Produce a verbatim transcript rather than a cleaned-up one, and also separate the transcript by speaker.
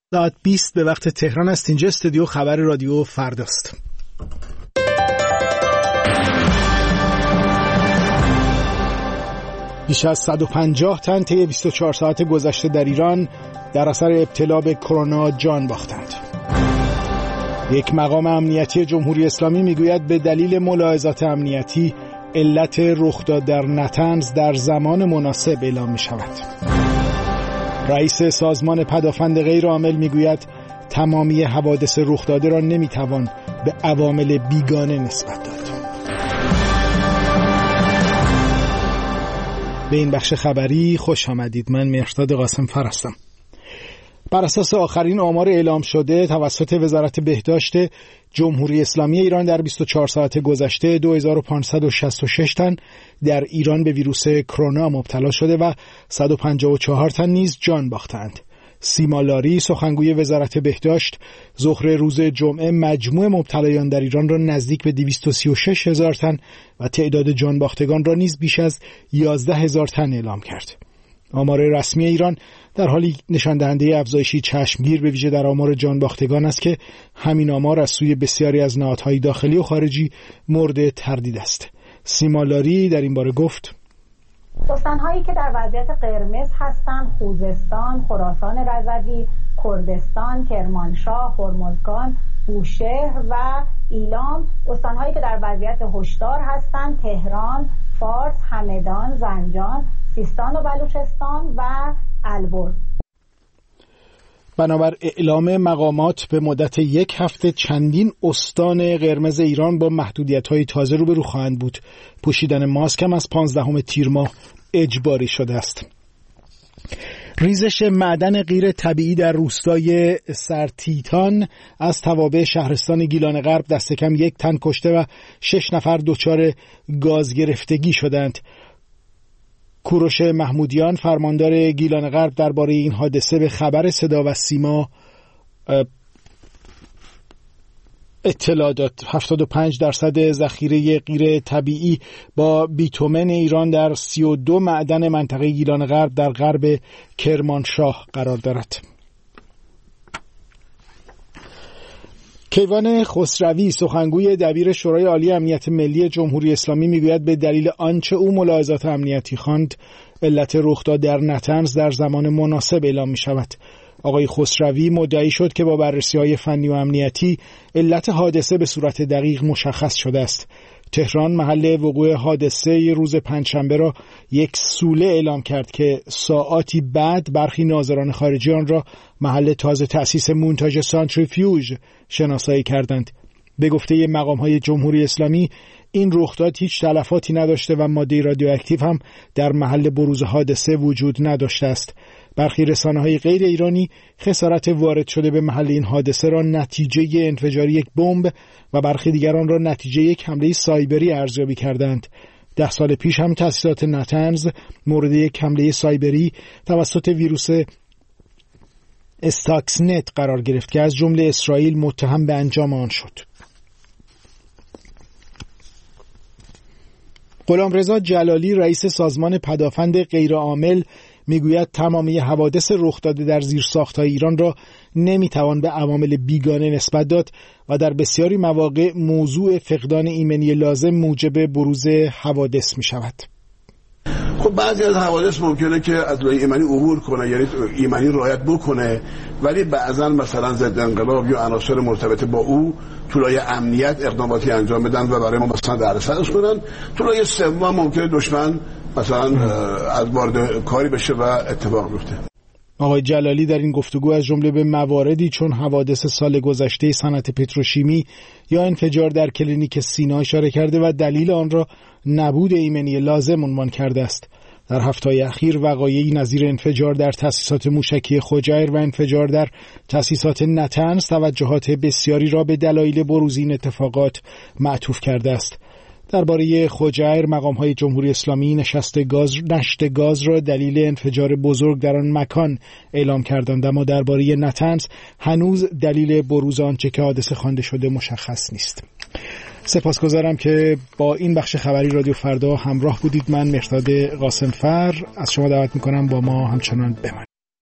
Speaker 1: ساعت بیست به وقت تهران است. اینجا استودیو خبر رادیو فرداست. بیش از صد و پنجاه تن طی بیست و چهار ساعت گذشته در ایران در اثر ابتلا به کرونا جان باختند. یک مقام امنیتی جمهوری اسلامی میگوید به دلیل ملاحظات امنیتی علت رخ داد در نطنز در زمان مناسب اعلام می شود. رئیس سازمان پدافند غیرعامل میگوید تمامی حوادث رخ داده را نمیتوان به عوامل بیگانه نسبت داد. به این بخش خبری خوش آمدید. من مهرداد قاسمفر هستم. بر اساس آخرین آمار اعلام شده توسط وزارت بهداشت جمهوری اسلامی ایران در بیست و چهار ساعت گذشته دو هزار و پانصد و شصت و شش تن در ایران به ویروس کرونا مبتلا شده و صد و پنجاه و چهار تن نیز جان باختند. سیما لاری سخنگوی وزارت بهداشت ظهر روز جمعه مجموع مبتلایان در ایران را نزدیک به دویست و سی و شش هزار تن و تعداد جان باختگان را نیز بیش از یازده هزار تن اعلام کرد. آمار رسمی ایران در حالی نشان دهنده افزایشی چشمگیر به ویژه در آمار جان باختگان است که همین آمار از سوی بسیاری از نهادهای داخلی و خارجی مورد تردید است. سیما لاری در این باره گفت:
Speaker 2: استان‌هایی که در وضعیت قرمز هستند خوزستان، خراسان رضوی، کردستان، کرمانشاه، هرمزگان، بوشهر و ایلام. استان‌هایی که در وضعیت هشدار هستند تهران، فارس، همدان، زنجان، سیستان و بلوچستان و البرز.
Speaker 1: بنابر اعلام مقامات به مدت یک هفته چندین استان قرمز ایران با محدودیت‌های تازه روبرو خواهند بود. پوشیدن ماسک هم از پانزدهم تیر ماه اجباری شده است. ریزش معدن غیر طبیعی در روستای سرتیتان از توابع شهرستان گیلان غرب دست کم یک تن کشته و شش نفر دچار گاز گرفتگی شدند. کوروش محمودیان فرماندار گیلان غرب درباره این حادثه به خبر صدا و سیما اطلاع داد. هفتاد و پنج درصد ذخیره غیر طبیعی با بیتومن ایران در سی و دو معدن منطقه گیلان غرب در غرب کرمانشاه قرار دارد. کیوان خسروی سخنگوی دبیر شورای عالی امنیت ملی جمهوری اسلامی میگوید به دلیل آنچه او ملاحظات امنیتی خواند علت رخ داد در نطنز در زمان مناسب اعلام می شود. آقای خسروی مدعی شد که با بررسی‌های فنی و امنیتی علت حادثه به صورت دقیق مشخص شده است. تهران محل وقوع حادثه روز پنجشنبه را یک سوله اعلام کرد که ساعاتی بعد برخی ناظران خارجی آن را محل تازه تأسیس مونتاژ سانتریفیوژ شناسایی کردند. به گفته مقام‌های جمهوری اسلامی این رخداد هیچ تلفاتی نداشته و ماده رادیواکتیو هم در محل بروز حادثه وجود نداشته است. برخی رسانه‌های غیر ایرانی خسارت وارد شده به محل این حادثه را نتیجه انفجار یک بمب و برخی دیگران را نتیجه یک حمله سایبری ارزیابی کردند. ده سال پیش هم تأسیسات نطنز مورد یک حمله سایبری توسط ویروس استاکسنت قرار گرفت که از جمله اسرائیل متهم به انجام آن شد. غلامرضا جلالی رئیس سازمان پدافند غیرعامل میگوید تمامی حوادث رخ داده در زیرساخت‌های ایران را نمیتوان به عوامل بیگانه نسبت داد و در بسیاری مواقع موضوع فقدان ایمنی لازم موجب بروز حوادث می شود.
Speaker 3: خب بعضی از حوادث ممکنه که از لایه ایمنی عبور کنه، یعنی ایمنی رعایت بکنه، ولی بعضا مثلا ضد انقلاب یا عناصر مرتبط با او تو لایه امنیت اقداماتی انجام بدن و برای ما مثلا درصدش کنن. تو لایه سوم ممکنه دشمن مثلا از وارد کاری بشه و اتفاق بیفته.
Speaker 1: آقای جلالی در این گفتگو از جمله به مواردی چون حوادث سال گذشته صنعت پتروشیمی یا انفجار در کلینیک سینا اشاره کرده و دلیل آن را نبود ایمنی لازم عنوان کرده است. در هفته‌های اخیر وقایعی نظیر انفجار در تأسیسات موشکی خجیر و انفجار در تأسیسات نطنز توجهات بسیاری را به دلایل بروز این اتفاقات معطوف کرده است. درباره خجیر مقام‌های جمهوری اسلامی نشست گاز نشت گاز را دلیل انفجار بزرگ در آن مکان اعلام کردند، اما درباره نطنز هنوز دلیل بروز آنچه که حادثه خوانده شده مشخص نیست. سپاسگزارم که با این بخش خبری رادیو فردا همراه بودید. من مهرداد قاسمفر از شما دعوت می‌کنم با ما همچنان بمانید.